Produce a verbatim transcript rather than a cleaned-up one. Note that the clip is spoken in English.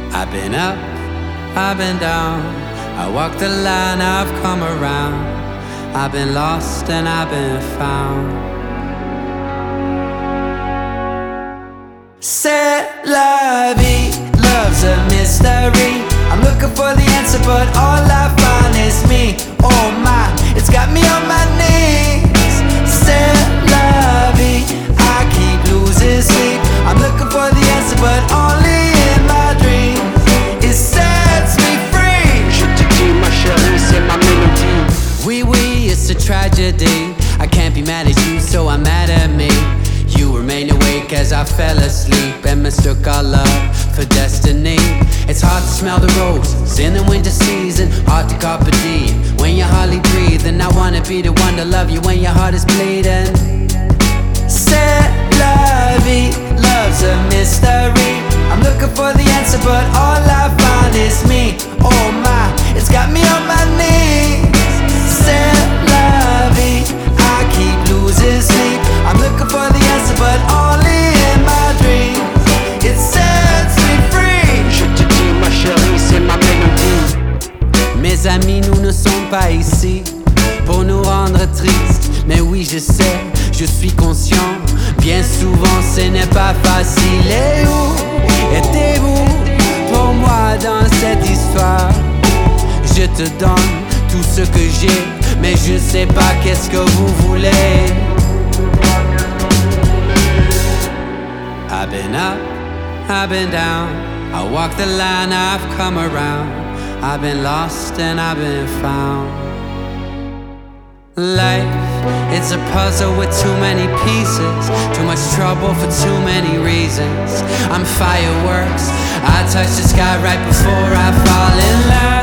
I've been up, I've been down, I walked the line, I've come around. I've been lost and I've been found. C'est la vie, love's a mystery. I'm looking for the answer but all I find is me. Oh my, it's got me on my knees. C'est la vie, I keep losing sleep. I'm looking for the answer but only in my dreams. It sets me free. Je te dis ma chérie, c'est ma mélodie. Oui, oui, it's a tragedy. I can't be mad at you, so I'm mad at me. You remain awake as I fell asleep and mistook our love for destiny. It's hard to smell the roses in the winter season, hard to carpe diem when you're hardly breathing. I wanna be the one to love you when your heart is bleeding. C'est la vie, love's a mystery. I'm looking for the answer but all I find is me. Oh my, it's got me on my knees. C'est la vie, I keep losing sleep. I'm looking for the answer but only in my dreams. It sets me free. Je te dis ma chérie, c'est ma mélodie. Mes amis, nous ne sommes pas ici pour nous rendre tristes. Mais oui, je sais, je suis conscient. Bien souvent, ce n'est pas facile. Et où étiez-vous pour moi dans cette histoire? Je te donne tout ce que j'ai, mais je sais pas qu'est-ce que vous voulez. I've been up, I've been down, I walked the line, I've come around. I've been lost and I've been found. Life, it's a puzzle with too many pieces, too much trouble for too many reasons. I'm fireworks, I touch the sky right before I fall in love.